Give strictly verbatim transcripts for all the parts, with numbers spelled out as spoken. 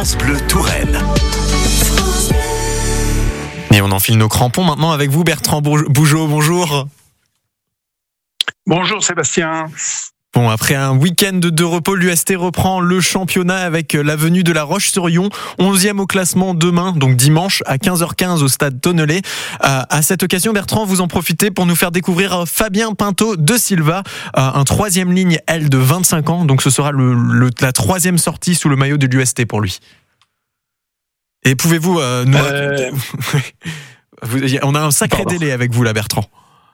France Bleu Touraine. Et on enfile nos crampons maintenant avec vous, Bertrand Bougeot. Bonjour. Bonjour Sébastien. Bon, après un week-end de repos, l'U S T reprend le championnat avec la venue de La Roche-sur-Yon, onzième au classement demain, donc dimanche à quinze heures quinze au stade Tonnelé. Euh, à cette occasion, Bertrand, vous en profitez pour nous faire découvrir Fabien Pinto de Silva, euh, un troisième ligne L de vingt-cinq ans, donc ce sera le, le, la troisième sortie sous le maillot de l'U S T pour lui. Et pouvez-vous euh, nous... Euh... On a un sacré Pardon. délai avec vous là, Bertrand.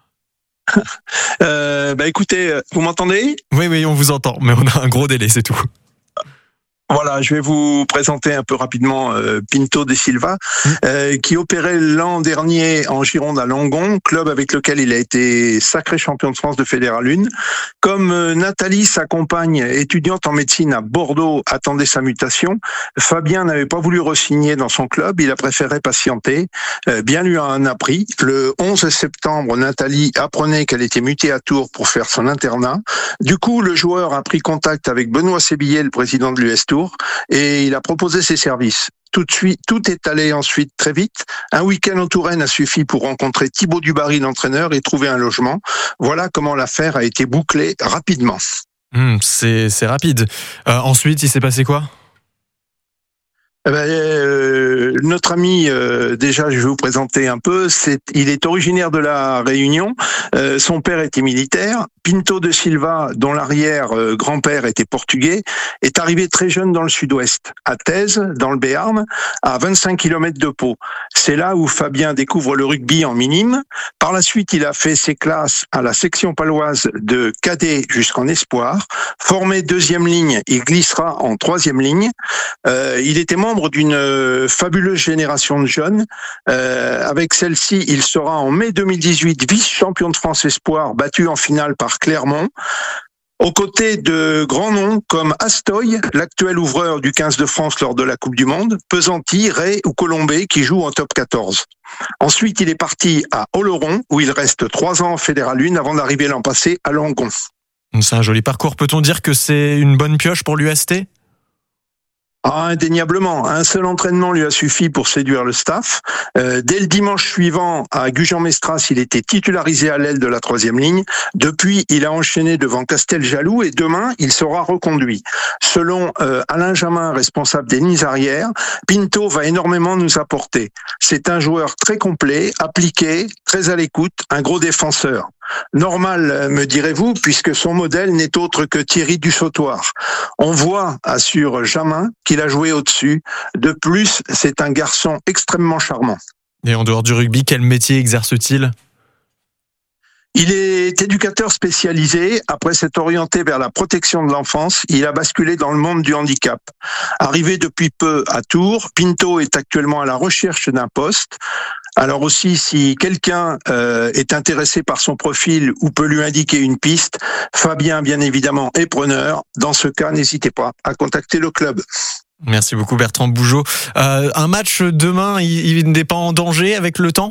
Euh, bah écoutez, vous m'entendez ? Oui, oui, on vous entend, mais on a un gros délai, c'est tout. Voilà, je vais vous présenter un peu rapidement euh, Pinto de Silva, euh, qui opérait l'an dernier en Gironde à Langon, club avec lequel il a été sacré champion de France de Fédéral un. Comme euh, Nathalie, sa compagne, étudiante en médecine à Bordeaux, attendait sa mutation, Fabien n'avait pas voulu re-signer dans son club, il a préféré patienter. Euh, bien lui en a pris. Le onze septembre, Nathalie apprenait qu'elle était mutée à Tours pour faire son internat. Du coup, le joueur a pris contact avec Benoît Sébillet, le président de l'U S Tours, et il a proposé ses services. Tout de suite, tout est allé ensuite très vite. Un week-end en Touraine a suffi pour rencontrer Thibaut Dubarry, l'entraîneur, et trouver un logement. Voilà comment l'affaire a été bouclée rapidement. Mmh, c'est, c'est rapide. Euh, ensuite, il s'est passé quoi ? Eh ben, euh, notre ami, euh, déjà, je vais vous présenter un peu. C'est, il est originaire de la Réunion. Euh, son père était militaire. Pinto de Silva, dont l'arrière-grand-père était portugais, est arrivé très jeune dans le sud-ouest, à Thèse, dans le Béarn, à vingt-cinq kilomètres de Pau. C'est là où Fabien découvre le rugby en minime. Par la suite, il a fait ses classes à la section paloise de cadet jusqu'en espoir. Formé deuxième ligne, il glissera en troisième ligne. Euh, il était membre d'une fabuleuse génération de jeunes. Euh, avec celle-ci, il sera en mai deux mille dix-huit vice-champion de France espoir, battu en finale par Clermont. Aux côtés de grands noms comme Astoy, l'actuel ouvreur du quinze de France lors de la Coupe du Monde, Pesanti, Ray ou Colombé qui jouent en top quatorze. Ensuite, il est parti à Oloron, où il reste trois ans en Fédéral un avant d'arriver l'an passé à Langon. C'est un joli parcours. Peut-on dire que c'est une bonne pioche pour l'U S T ? Ah, indéniablement. Un seul entraînement lui a suffi pour séduire le staff. Euh, dès le dimanche suivant, à Gujan-Mestras, il était titularisé à l'aile de la troisième ligne. Depuis, il a enchaîné devant Casteljaloux et demain, il sera reconduit. Selon euh, Alain Jamin, responsable des lignes arrières, Pinto va énormément nous apporter. C'est un joueur très complet, appliqué, très à l'écoute, un gros défenseur. Normal, me direz-vous, puisque son modèle n'est autre que Thierry Dussautoir. On voit, assure Jamin, qu'il a joué au-dessus. De plus, c'est un garçon extrêmement charmant. Et en dehors du rugby, quel métier exerce-t-il ? Il est éducateur spécialisé. Après s'être orienté vers la protection de l'enfance, il a basculé dans le monde du handicap. Arrivé depuis peu à Tours, Pinto est actuellement à la recherche d'un poste. Alors aussi, si quelqu'un euh, est intéressé par son profil ou peut lui indiquer une piste, Fabien, bien évidemment, est preneur. Dans ce cas, n'hésitez pas à contacter le club. Merci beaucoup, Bertrand Bougeot. Euh, un match demain, il, il n'est pas en danger avec le temps ?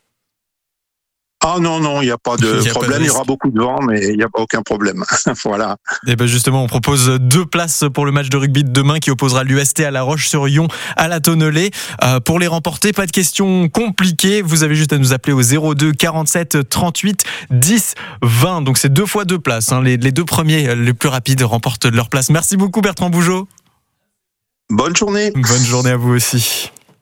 Ah non, non, il n'y a pas de il problème, il y aura beaucoup de vent, mais il n'y a aucun problème. Voilà. Et ben justement, on propose deux places pour le match de rugby de demain qui opposera l'U S T à La Roche-sur-Yon à la Tonnelé. Euh, pour les remporter, pas de questions compliquées, vous avez juste à nous appeler au zéro deux quarante-sept trente-huit dix vingt. Donc c'est deux fois deux places, hein. les, les deux premiers, les plus rapides, remportent leur place. Merci beaucoup Bertrand Bougeot. Bonne journée. Bonne journée à vous aussi.